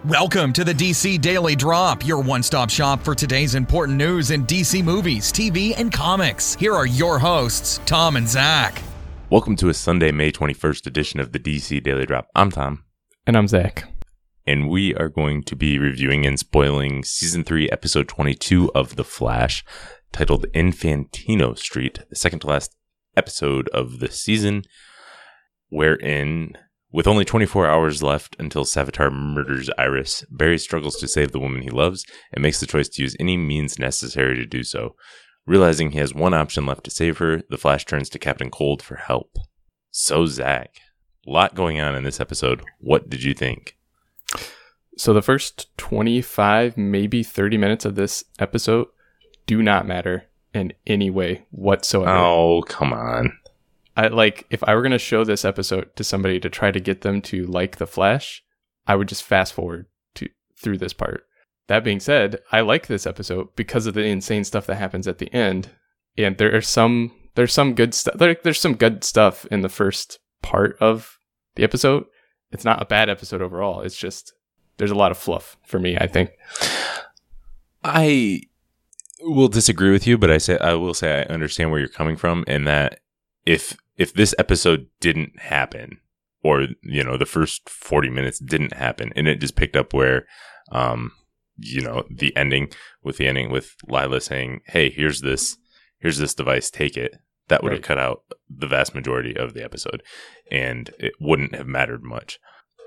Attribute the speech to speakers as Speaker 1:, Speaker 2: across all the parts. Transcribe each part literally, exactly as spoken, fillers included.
Speaker 1: Welcome to the D C Daily Drop, your one-stop shop for today's important news in D C movies, T V, and comics. Here are your hosts, Tom and Zach.
Speaker 2: Welcome to a Sunday, May twenty-first edition of the D C Daily Drop. I'm Tom.
Speaker 3: And I'm Zach.
Speaker 2: And we are going to be reviewing and spoiling Season three, Episode twenty-two of The Flash, titled Infantino Street, the second to last episode of the season, wherein, with only twenty-four hours left until Savitar murders Iris, Barry struggles to save the woman he loves and makes the choice to use any means necessary to do so. Realizing he has one option left to save her, the Flash turns to Captain Cold for help. So, Zach, a lot going on in this episode. What did you think?
Speaker 3: So the first twenty-five, maybe thirty minutes of this episode do not matter in any way whatsoever.
Speaker 2: Oh, come on.
Speaker 3: I like if I were going to show this episode to somebody to try to get them to like The Flash, I would just fast forward to through this part. That being said, I like this episode because of the insane stuff that happens at the end. And there are some there's some good stuff. There, there's some good stuff in the first part of the episode. It's not a bad episode overall. It's just there's a lot of fluff for me, I think.
Speaker 2: I will disagree with you, but I say I will say I understand where you're coming from, and that if if this episode didn't happen, or you know the first forty minutes didn't happen, and it just picked up where, um, you know, the ending with the ending with Lila saying, "Hey, here's this, here's this device, take it." That would
Speaker 3: Right.
Speaker 2: have cut out the vast majority of the episode, and it wouldn't have mattered much.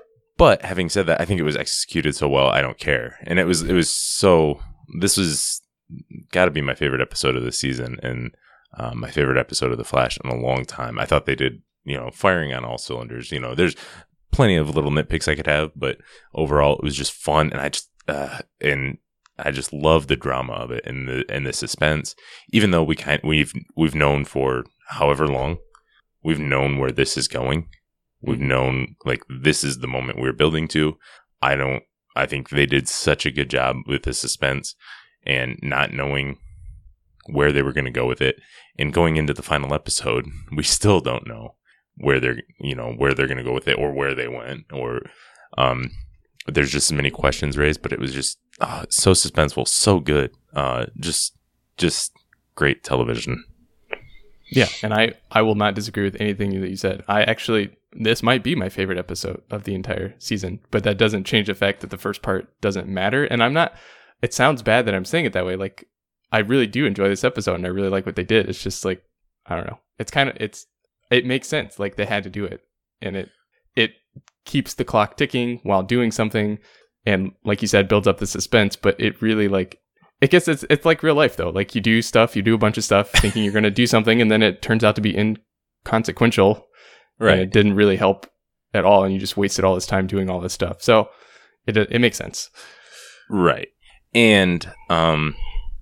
Speaker 2: But having said that, I think it was executed so well, I don't care. And it was it was so. This was got to be my favorite episode of the season, and um, my favorite episode of The Flash in a long time. I thought they did, you know, firing on all cylinders. You know, there's plenty of little nitpicks I could have, but overall, it was just fun, and I just uh, and I just love the drama of it and the and the suspense. Even though we kind we've we've known for however long, we've known where this is going. We've known, like, this is the moment we're building to. I don't, I think they did such a good job with the suspense and not knowing where they were going to go with it. And going into the final episode, we still don't know where they're, you know, where they're going to go with it or where they went. Or um, there's just so many questions raised, but it was just uh, so suspenseful, so good. Uh, just, just great television.
Speaker 3: Yeah, and I, I will not disagree with anything that you said. I actually, this might be my favorite episode of the entire season, but that doesn't change the fact that the first part doesn't matter. And I'm not, it sounds bad that I'm saying it that way. Like, I really do enjoy this episode and I really like what they did. It's just like, I don't know. It's kind of, it's, it makes sense. Like, they had to do it. And it, it keeps the clock ticking while doing something. And like you said, builds up the suspense, but it really, like, it gets, it's, it's like real life though. Like, you do stuff, you do a bunch of stuff thinking you're going to do something, and then it turns out to be inconsequential. Right. And it didn't really help at all. And you just wasted all this time doing all this stuff. So it, it makes sense.
Speaker 2: Right. And, um,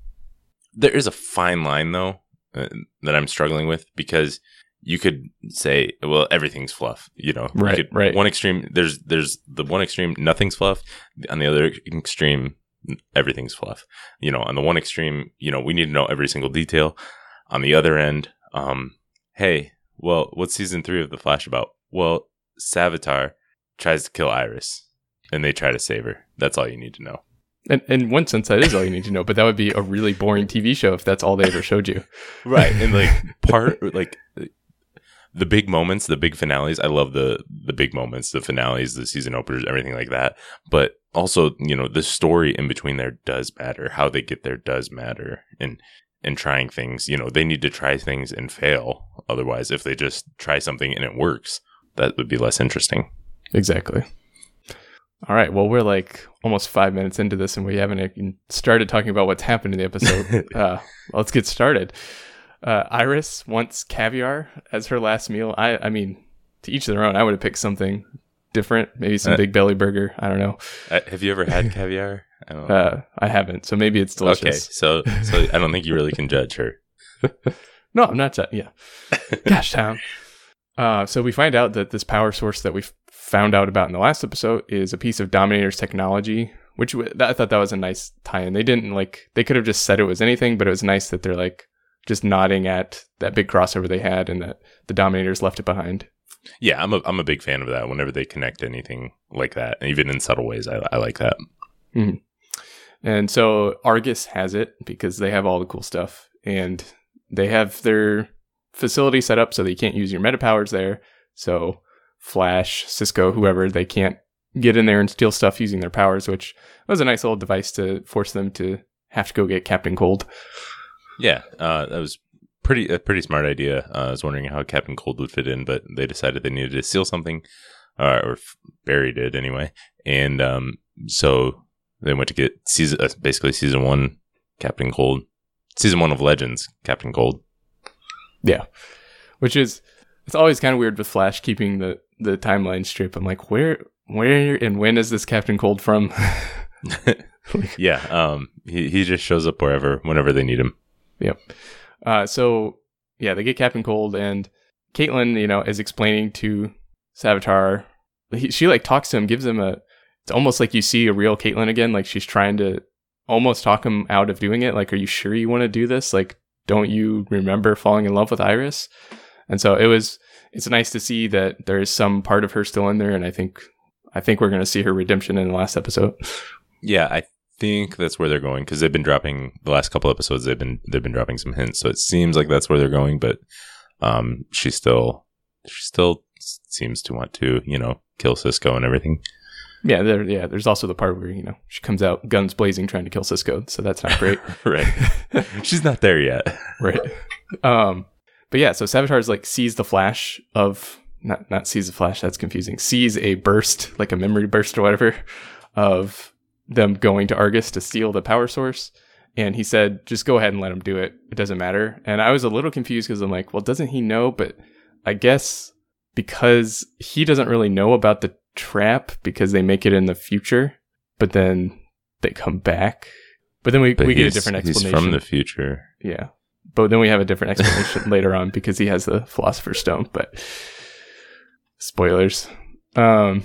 Speaker 2: there is a fine line though, uh, that I'm struggling with, because you could say, well, everything's fluff, you know,
Speaker 3: right,
Speaker 2: you could,
Speaker 3: right.
Speaker 2: One extreme, there's, there's the one extreme, nothing's fluff. On the other extreme, everything's fluff. You know, on the one extreme, you know, we need to know every single detail. On the other end, um, hey, well, what's season three of The Flash about? Well, Savitar tries to kill Iris, and they try to save her. That's all you need to know.
Speaker 3: And in one sense, that is all you need to know, but that would be a really boring T V show if that's all they ever showed you.
Speaker 2: Right. And like part, like the big moments, the big finales, I love the, the big moments, the finales, the season openers, everything like that. But also, you know, the story in between there does matter. How they get there does matter. And, and trying things, you know, they need to try things and fail. Otherwise, if they just try something and it works, that would be less interesting.
Speaker 3: Exactly. All right. Well, we're like almost five minutes into this and we haven't even started talking about what's happened in the episode. uh, let's get started. Uh, Iris wants caviar as her last meal. I, I mean, to each their own. I would have picked something different. Maybe some uh, Big Belly burger. I don't know.
Speaker 2: Uh, have you ever had caviar? I don't know.
Speaker 3: Uh, I haven't. So maybe it's delicious.
Speaker 2: Okay. So, so I don't think you really can judge her.
Speaker 3: No, I'm not. Yeah. Gosh, Tom. Uh, so we find out that this power source that we found out about in the last episode is a piece of Dominator's technology, which w- I thought that was a nice tie-in. They didn't like, they could have just said it was anything, but it was nice that they're like just nodding at that big crossover they had and that the Dominators left it behind.
Speaker 2: Yeah, I'm a I'm a big fan of that. Whenever they connect anything like that, even in subtle ways, I, I like that.
Speaker 3: Mm-hmm. And so Argus has it because they have all the cool stuff, and they have their facility set up so that you can't use your meta powers there. So Flash, Cisco, whoever, they can't get in there and steal stuff using their powers, which was a nice little device to force them to have to go get Captain Cold.
Speaker 2: Yeah, uh, that was pretty a pretty smart idea. Uh, I was wondering how Captain Cold would fit in, but they decided they needed to steal something, uh, or Barry did anyway, and um, so they went to get season, uh, basically season one Captain Cold, season one of Legends Captain Cold.
Speaker 3: Yeah, which is it's always kind of weird with Flash keeping the the timeline straight. I'm like, where where and when is this Captain Cold from?
Speaker 2: Yeah, um, he he just shows up wherever, whenever they need him.
Speaker 3: Yep. Uh, so yeah, they get Captain Cold, and Caitlin, you know, is explaining to Savitar. He, she like talks to him, gives him a. It's almost like you see a real Caitlin again. Like she's trying to almost talk him out of doing it. Like, are you sure you want to do this? Like, don't you remember falling in love with Iris? And so it was. It's nice to see that there is some part of her still in there, and I think I think we're going to see her redemption in the last episode.
Speaker 2: Yeah, I think that's where they're going because they've been dropping the last couple episodes. They've been they've been dropping some hints, so it seems like that's where they're going. But um, she still she still seems to want to you know kill Cisco and everything.
Speaker 3: Yeah, there. Yeah, there's also the part where you know she comes out guns blazing trying to kill Cisco, so that's not great.
Speaker 2: Right, she's not there yet.
Speaker 3: Right. Um, but yeah, so Savitar's like sees the flash of not not sees the flash. That's confusing. Sees a burst, like a memory burst or whatever, of them going to Argus to steal the power source. And he said, just go ahead and let him do it. It doesn't matter. And I was a little confused because I'm like, well, doesn't he know? But I guess because he doesn't really know about the trap because they make it in the future, but then they come back. But then we, we get a different explanation.
Speaker 2: He's from the future.
Speaker 3: Yeah. But then we have a different explanation later on because he has the Philosopher's Stone. But spoilers. Um,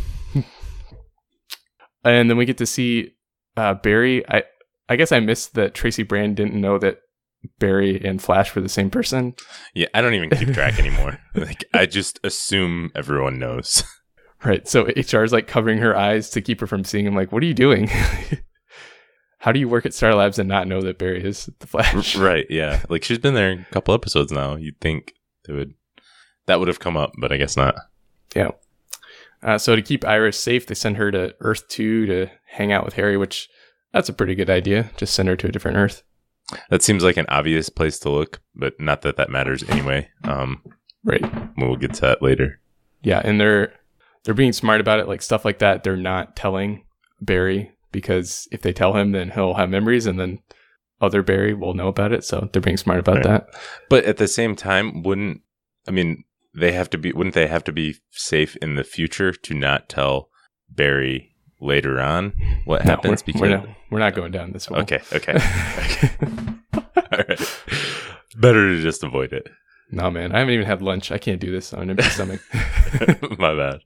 Speaker 3: and then we get to see uh, Barry. I I guess I missed that Tracy Brand didn't know that Barry and Flash were the same person.
Speaker 2: Yeah, I don't even keep track anymore. Like, I just assume everyone knows.
Speaker 3: Right. So H R is like covering her eyes to keep her from seeing him. Like, what are you doing? How do you work at Star Labs and not know that Barry is the Flash?
Speaker 2: Right. Yeah. Like, she's been there a couple episodes now. You'd think they would that would have come up, but I guess not.
Speaker 3: Yeah. Uh, so to keep Iris safe, they send her to Earth two to hang out with Harry, which that's a pretty good idea. Just send her to a different Earth.
Speaker 2: That seems like an obvious place to look, but not that that matters anyway. Um,
Speaker 3: right.
Speaker 2: We'll get to that later.
Speaker 3: Yeah, and they're they're being smart about it. Like stuff like that, they're not telling Barry because if they tell him, then he'll have memories, and then other Barry will know about it. So they're being smart about right. that.
Speaker 2: But at the same time, wouldn't I mean they have to be? Wouldn't they have to be safe in the future to not tell Barry later on what
Speaker 3: no,
Speaker 2: happens?
Speaker 3: We're,
Speaker 2: because
Speaker 3: we're not, we're not going down this way.
Speaker 2: Okay, okay, okay. All right. Better to just avoid it.
Speaker 3: No, man, I haven't even had lunch. I can't do this on an empty stomach.
Speaker 2: My bad.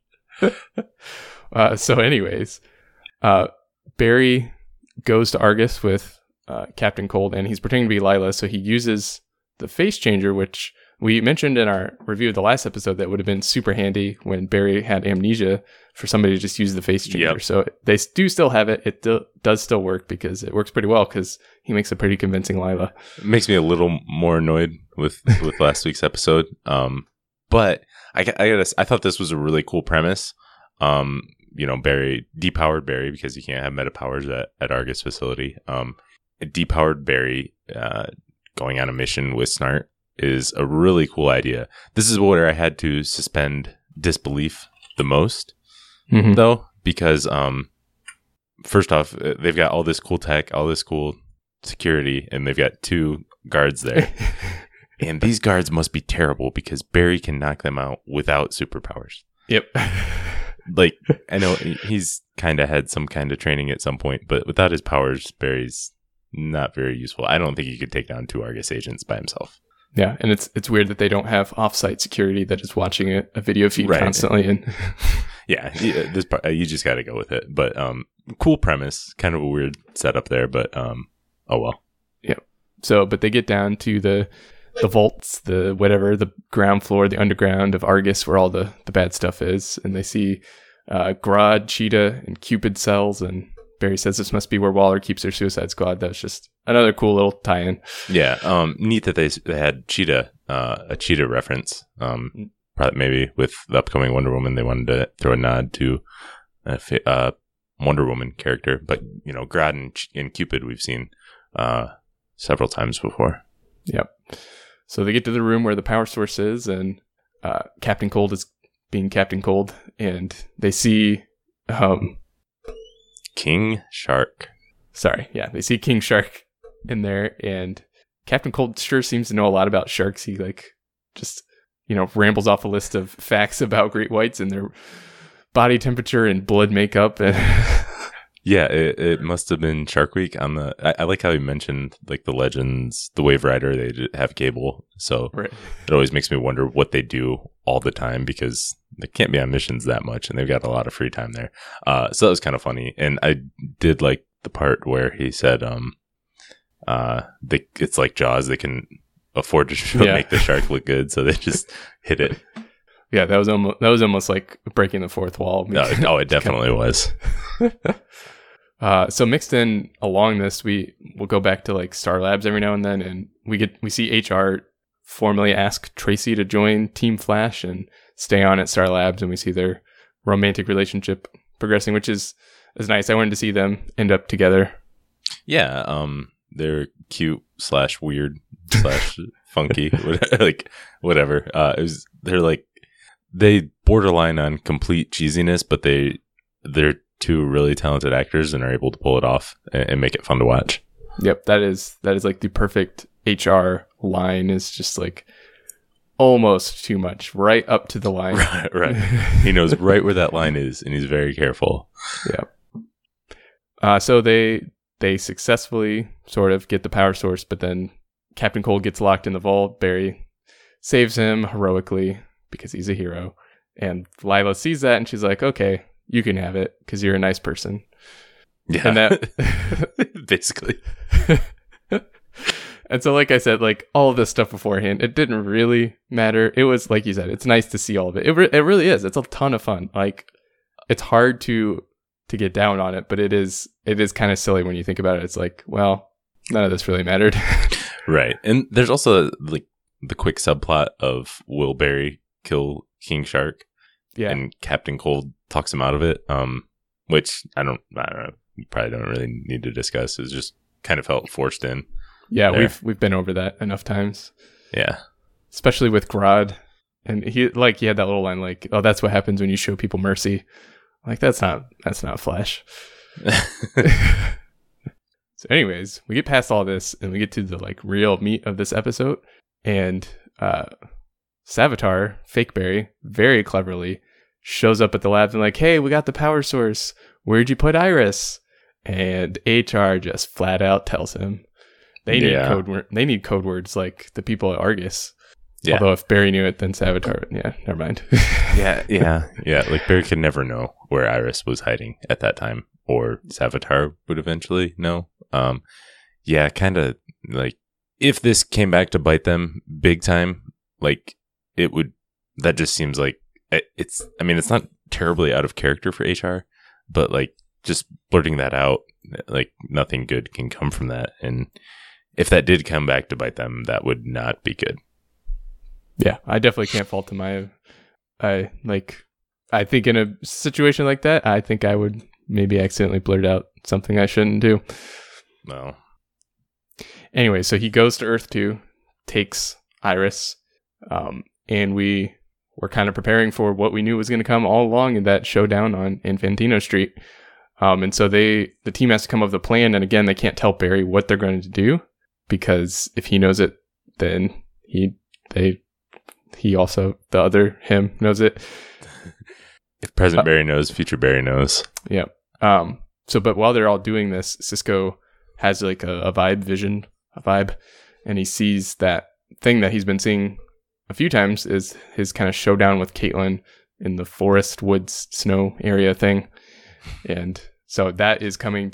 Speaker 3: Uh, so, anyways, uh, Barry goes to Argus with uh, Captain Cold, and he's pretending to be Lila. So he uses the face changer, which we mentioned in our review of the last episode that would have been super handy when Barry had amnesia for somebody to just use the face changer. Yep. So they do still have it. It do, does still work because it works pretty well because he makes a pretty convincing Lila.
Speaker 2: It makes me a little more annoyed with, with last week's episode. Um, but I, I gotta, I thought this was a really cool premise. Um, you know, Barry, depowered Barry because you can't have meta powers at, at Argus facility. Um, depowered Barry uh, going on a mission with Snart is a really cool idea. This is where I had to suspend disbelief the most, mm-hmm. though, because um, first off, they've got all this cool tech, all this cool security, and they've got two guards there. And these guards must be terrible because Barry can knock them out without superpowers.
Speaker 3: Yep.
Speaker 2: Like, I know he's kind of had some kind of training at some point, but without his powers, Barry's not very useful. I don't think he could take down two Argus agents by himself.
Speaker 3: Yeah, and it's it's weird that they don't have off-site security that is watching a, a video feed right. constantly. And
Speaker 2: yeah, yeah, this part, you just got to go with it. But um, cool premise, kind of a weird setup there, but um, oh well.
Speaker 3: Yeah. So, but they get down to the the vaults, the whatever, the ground floor, the underground of Argus, where all the, the bad stuff is. And they see uh, Grodd, Cheetah, and Cupid cells. And Barry says this must be where Waller keeps their Suicide Squad. That's just another cool little tie-in.
Speaker 2: Yeah, um, neat that they, they had Cheetah, uh, a Cheetah reference. Um, probably maybe with the upcoming Wonder Woman, they wanted to throw a nod to a fa- uh, Wonder Woman character. But, you know, Grodd and, Ch- and Cupid we've seen uh, several times before.
Speaker 3: Yep. So they get to the room where the power source is, and uh, Captain Cold is being Captain Cold, and they see... Um,
Speaker 2: King Shark.
Speaker 3: Sorry, yeah, they see King Shark in there, and Captain Cold sure seems to know a lot about sharks. He, like, just, you know, rambles off a list of facts about great whites and their body temperature and blood makeup, and...
Speaker 2: Yeah, it, it must have been Shark Week on the... I, I like how you mentioned, like, the Legends, the Wave Rider, they did have cable. So
Speaker 3: right.
Speaker 2: It always makes me wonder what they do all the time, because they can't be on missions that much, and they've got a lot of free time there. Uh, so that was kind of funny. And I did like the part where he said, um, uh, they, it's like Jaws, they can afford to show,
Speaker 3: yeah.
Speaker 2: make the shark look good, so they just hit it.
Speaker 3: Yeah, that was almost that was almost like breaking the fourth wall.
Speaker 2: No, oh, it definitely was.
Speaker 3: Uh, so mixed in along this, we will go back to like Star Labs every now and then, and we get we see H R formally ask Tracy to join Team Flash and stay on at Star Labs, and we see their romantic relationship progressing, which is is nice. I wanted to see them end up together.
Speaker 2: Yeah, um, they're cute slash weird slash funky, like whatever. Uh, it was they're like they borderline on complete cheesiness, but they they're two really talented actors and are able to pull it off and, and make it fun to watch.
Speaker 3: Yep, that is that is like the perfect H R line. Is just like almost too much, right up to the line.
Speaker 2: Right, right. He knows right where that line is, and he's very careful.
Speaker 3: Yep. Uh, so they they successfully sort of get the power source, but then Captain Cold gets locked in the vault. Barry saves him heroically because he's a hero, and Lila sees that, and she's like, "Okay, you can have it because you're a nice person."
Speaker 2: Yeah,
Speaker 3: and that
Speaker 2: basically.
Speaker 3: And so, like I said, like all of this stuff beforehand, it didn't really matter. It was, like you said, it's nice to see all of it. It, re- it really is. It's a ton of fun. Like, it's hard to to get down on it, but it is it is kind of silly when you think about it. It's like, well, none of this really mattered.
Speaker 2: Right. And there's also like the quick subplot of will Barry kill King Shark?
Speaker 3: Yeah.
Speaker 2: And Captain Cold talks him out of it, um, which I don't, I don't know, you probably don't really need to discuss. It's just kind of felt forced in.
Speaker 3: Yeah,
Speaker 2: there.
Speaker 3: we've we've been over that enough times.
Speaker 2: Yeah.
Speaker 3: Especially with Grodd. And he like he had that little line like, "Oh, that's what happens when you show people mercy." Like that's not that's not Flash. So anyways, we get past all this and we get to the like real meat of this episode, and uh Savitar, Fake Barry, very cleverly shows up at the lab and like, "Hey, we got the power source. Where'd you put Iris?" And H R just flat out tells him they need
Speaker 2: yeah.
Speaker 3: code word. They need code words like the people at Argus.
Speaker 2: Yeah.
Speaker 3: Although if Barry knew it, then Savitar, yeah, never mind.
Speaker 2: yeah, yeah, yeah. Like Barry could never know where Iris was hiding at that time, or Savitar would eventually know. Um, yeah, kind of like if this came back to bite them big time, like it would. That just seems like it, it's. I mean, it's not terribly out of character for H R, but like just blurting that out, like nothing good can come from that. And if that did come back to bite them, that would not be good.
Speaker 3: Yeah, I definitely can't fault him. I, I like, I think in a situation like that, I think I would maybe accidentally blurt out something I shouldn't do.
Speaker 2: No.
Speaker 3: Anyway, so he goes to Earth two, takes Iris, um, and we were kind of preparing for what we knew was going to come all along in that showdown on Infantino Street. Um, and so they, the team has to come up with a plan, and again, they can't tell Barry what they're going to do because if he knows it, then he, they. He also, the other him knows it.
Speaker 2: If present
Speaker 3: uh,
Speaker 2: Barry knows, future Barry knows.
Speaker 3: Yeah. Um. So, but while they're all doing this, Cisco has like a, a vibe vision, a vibe, and he sees that thing that he's been seeing a few times is his kind of showdown with Caitlin in the forest, woods, snow area thing. And so that is coming to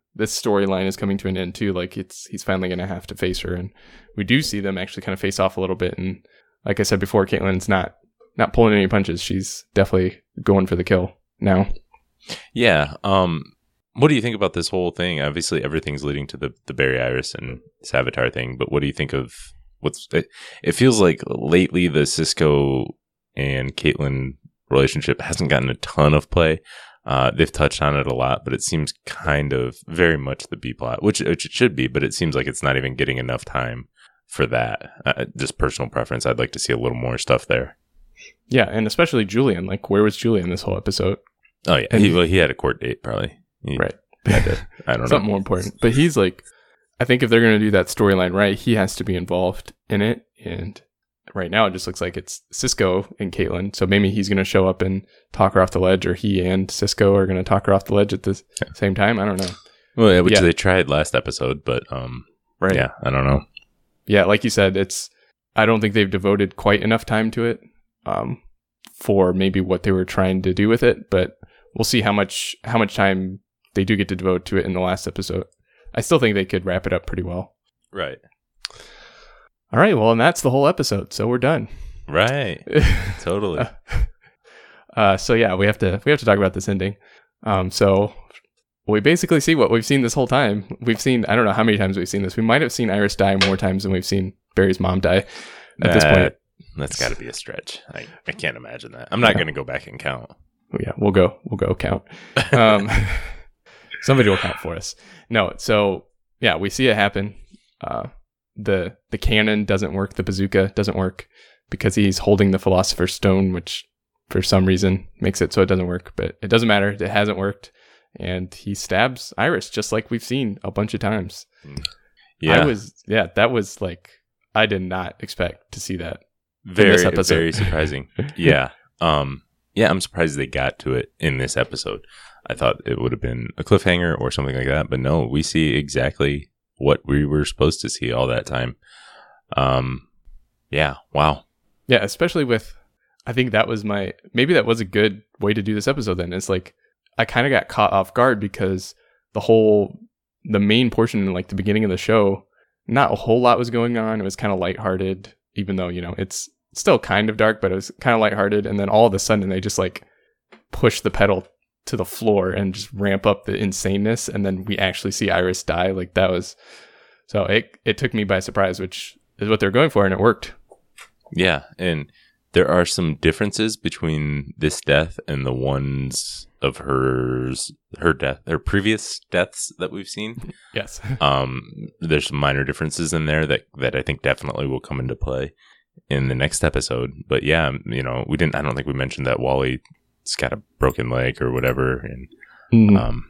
Speaker 3: this storyline is coming to an end too. Like it's he's finally going to have to face her, and we do see them actually kind of face off a little bit. And like I said before, Caitlyn's not not pulling any punches. She's definitely going for the kill now.
Speaker 2: Yeah. Um. What do you think about this whole thing? Obviously, everything's leading to the the Barry Iris and Savitar thing. But what do you think of what's? It, it feels like lately the Cisco and Caitlyn relationship hasn't gotten a ton of play. Uh, they've touched on it a lot, but it seems kind of very much the B plot, which, which it should be, but it seems like it's not even getting enough time for that. Uh, just personal preference. I'd like to see a little more stuff there.
Speaker 3: Yeah, and especially Julian. Like, where was Julian this whole episode?
Speaker 2: Oh, yeah.
Speaker 3: And
Speaker 2: he, well, he had a court date, probably. He
Speaker 3: right.
Speaker 2: Had to, I don't know.
Speaker 3: Something more important. But he's like, I think if they're going to do that storyline right, he has to be involved in it. And right now, it just looks like it's Cisco and Caitlyn. So maybe he's going to show up and talk her off the ledge, or he and Cisco are going to talk her off the ledge at the yeah. same time. I don't know.
Speaker 2: Well, yeah, which
Speaker 3: yeah.
Speaker 2: they tried last episode, but um,
Speaker 3: right.
Speaker 2: yeah, I don't know.
Speaker 3: Yeah, like you said, it's. I don't think they've devoted quite enough time to it um, for maybe what they were trying to do with it. But we'll see how much how much time they do get to devote to it in the last episode. I still think they could wrap it up pretty well.
Speaker 2: Right.
Speaker 3: All right, well, and that's the whole episode, so we're done.
Speaker 2: Right. Totally.
Speaker 3: uh, so yeah, we have to we have to talk about this ending. Um, so we basically see what we've seen this whole time. We've seen, I don't know how many times we've seen this. We might have seen Iris die more times than we've seen Barry's mom die at
Speaker 2: that,
Speaker 3: this point.
Speaker 2: That's got to be a stretch. I, I can't imagine that. I'm not yeah. going to go back and count.
Speaker 3: Yeah, we'll go. We'll go count. Um, somebody will count for us. No, so yeah, we see it happen. Uh, the the cannon doesn't work. The bazooka doesn't work because he's holding the Philosopher's Stone, which for some reason makes it so it doesn't work. But it doesn't matter. It hasn't worked. And he stabs Iris just like we've seen a bunch of times.
Speaker 2: Yeah.
Speaker 3: I was, yeah, that was like, I did not expect to see that.
Speaker 2: Very, very surprising. yeah. Um, yeah, I'm surprised they got to it in this episode. I thought it would have been a cliffhanger or something like that. But no, we see exactly what we were supposed to see all that time. Um, yeah. Wow.
Speaker 3: Yeah. Especially with, I think that was my, maybe that was a good way to do this episode then. It's like, I kind of got caught off guard because the whole, the main portion, like the beginning of the show, not a whole lot was going on. It was kind of lighthearted, even though, you know, it's still kind of dark, but it was kind of lighthearted. And then all of a sudden they just like push the pedal to the floor and just ramp up the insaneness. And then we actually see Iris die. Like that was, so it, it took me by surprise, which is what they're going for. And it worked.
Speaker 2: Yeah. And there are some differences between this death and the ones of hers, her death, her previous deaths that we've seen.
Speaker 3: Yes. um,
Speaker 2: there's some minor differences in there that, that I think definitely will come into play in the next episode. But yeah, you know, we didn't, I don't think we mentioned that Wally's got a broken leg or whatever and mm. um,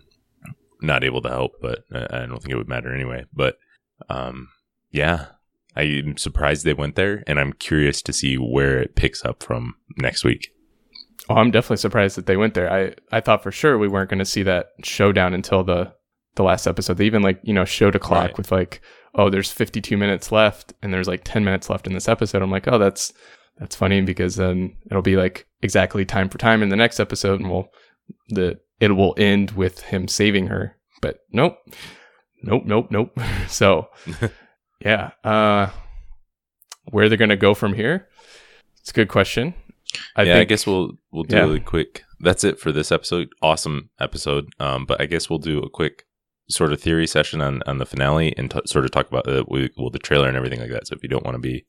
Speaker 2: not able to help, but I don't think it would matter anyway. But um, yeah, I'm surprised they went there, and I'm curious to see where it picks up from next week.
Speaker 3: Oh, I'm definitely surprised that they went there. I, I thought for sure we weren't going to see that showdown until the, the last episode. They even like, you know, showed a clock right. with like, oh, there's fifty-two minutes left and there's like ten minutes left in this episode. I'm like, oh, that's, that's funny because then it'll be like exactly time for time in the next episode and we'll, the, it will end with him saving her. But nope, nope, nope, nope. So yeah. Uh, where they're going to go from here? It's a good question. I
Speaker 2: yeah,
Speaker 3: think,
Speaker 2: I guess we'll we'll do
Speaker 3: yeah.
Speaker 2: a really quick. That's it for this episode. Awesome episode. Um, but I guess we'll do a quick sort of theory session on, on the finale and t- sort of talk about the we, well the trailer and everything like that. So if you don't want to be,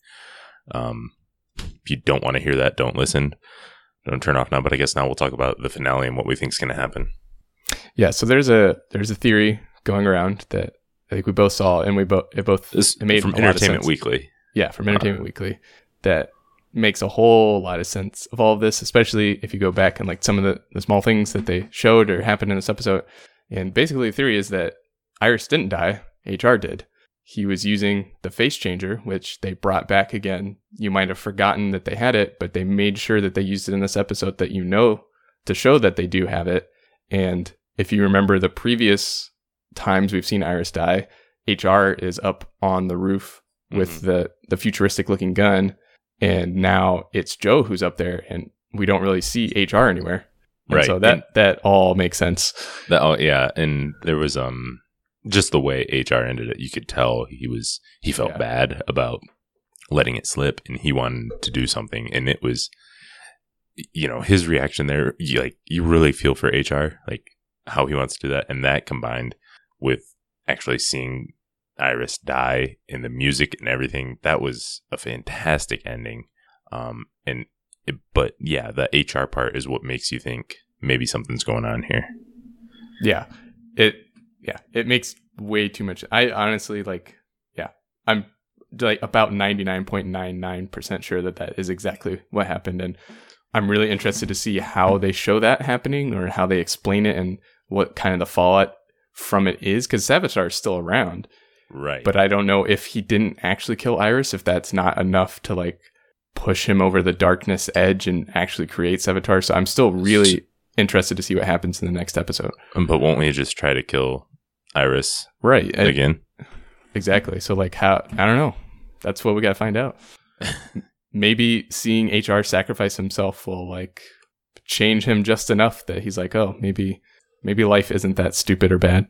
Speaker 2: um, if you don't want to hear that, don't listen. Don't turn off now. But I guess now we'll talk about the finale and what we think is going to happen.
Speaker 3: Yeah. So there's a there's a theory going around that I think we both saw, and we both it both
Speaker 2: this,
Speaker 3: it made
Speaker 2: from
Speaker 3: a lot of
Speaker 2: Entertainment
Speaker 3: sense.
Speaker 2: Weekly.
Speaker 3: Yeah, from Entertainment uh, Weekly, that makes a whole lot of sense of all of this, especially if you go back and like some of the, the small things that they showed or happened in this episode. And basically the theory is that Iris didn't die, H R did. He was using the face changer, which they brought back again. You might have forgotten that they had it, but they made sure that they used it in this episode that you know to show that they do have it. And if you remember the previous times we've seen Iris die, H R is up on the roof with mm-hmm. the, the futuristic looking gun. And now it's Joe who's up there, and we don't really see H R anywhere. And
Speaker 2: right.
Speaker 3: So that,
Speaker 2: and
Speaker 3: that all makes sense.
Speaker 2: That, oh, yeah. And there was, um, just the way H R ended it, you could tell he was he felt
Speaker 3: Yeah.
Speaker 2: bad about letting it slip, and he wanted to do something. And it was, you know, his reaction there, you, like you really feel for H R, like how he wants to do that, and that combined with actually seeing Iris die and the music and everything, that was a fantastic ending. Um, and it, but yeah, the H R part is what makes you think maybe something's going on here.
Speaker 3: Yeah, it yeah it makes way too much. I honestly like yeah I'm like about ninety-nine point nine nine percent sure that that is exactly what happened, and I'm really interested to see how they show that happening or how they explain it and what kind of the fallout from it is, because Savitar is still around,
Speaker 2: Right.
Speaker 3: but I don't know if he didn't actually kill Iris, if that's not enough to like push him over the darkness edge and actually create Savitar. So I'm still really interested to see what happens in the next episode.
Speaker 2: But won't we just try to kill Iris
Speaker 3: Right. And-
Speaker 2: again?
Speaker 3: Exactly. So like how, I don't know. That's what we got to find out. Maybe seeing H R sacrifice himself will like change him just enough that he's like, oh, maybe, maybe life isn't that stupid or bad.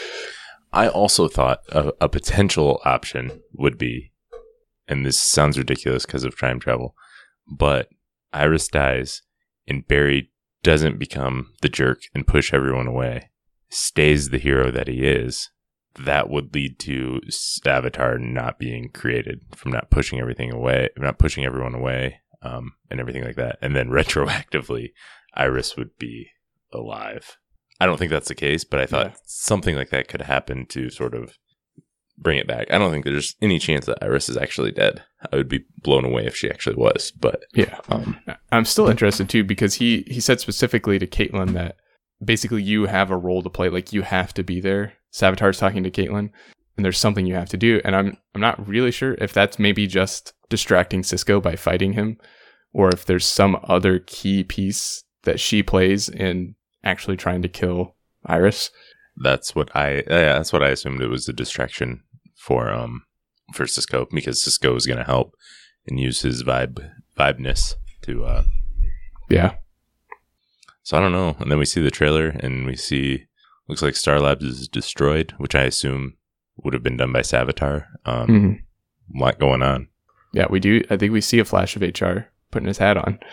Speaker 2: I also thought a, a potential option would be, and this sounds ridiculous because of time travel, but Iris dies and Barry doesn't become the jerk and push everyone away, stays the hero that he is. That would lead to Savitar not being created, from not pushing everything away, not pushing everyone away, um, and everything like that. And then retroactively, Iris would be alive. I don't think that's the case, but I thought
Speaker 3: Yeah.
Speaker 2: something like that could happen to sort of bring it back. I don't think there's any chance that Iris is actually dead. I would be blown away if she actually was, but
Speaker 3: Yeah.
Speaker 2: um,
Speaker 3: I'm still interested too, because he, he said specifically to Caitlin that basically you have a role to play. Like you have to be there. Savitar's talking to Caitlin and there's something you have to do. And I'm, I'm not really sure if that's maybe just distracting Cisco by fighting him, or if there's some other key piece that she plays in actually trying to kill Iris.
Speaker 2: that's what I yeah, that's what I assumed. It was a distraction for um for Cisco, because Cisco is going to help and use his vibe vibeness to uh
Speaker 3: Yeah.
Speaker 2: so I don't know. And then we see the trailer and we see, looks like Star Labs is destroyed, which I assume would have been done by Savitar. Um
Speaker 3: Mhm.
Speaker 2: a lot going on.
Speaker 3: Yeah, we do. I think we see a flash of H R putting his hat on.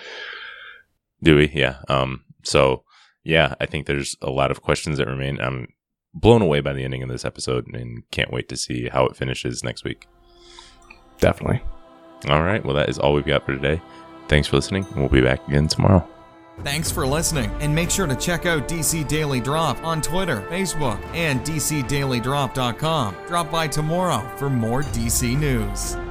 Speaker 2: Do we? Yeah. Um so yeah, I think there's a lot of questions that remain. I'm blown away by the ending of this episode and can't wait to see how it finishes next week.
Speaker 3: Definitely.
Speaker 2: All right. Well, that is all we've got for today. Thanks for listening, and we'll be back again tomorrow.
Speaker 1: Thanks for listening, and make sure to check out D C Daily Drop on Twitter, Facebook, and D C Daily Drop dot com. Drop by tomorrow for more D C news.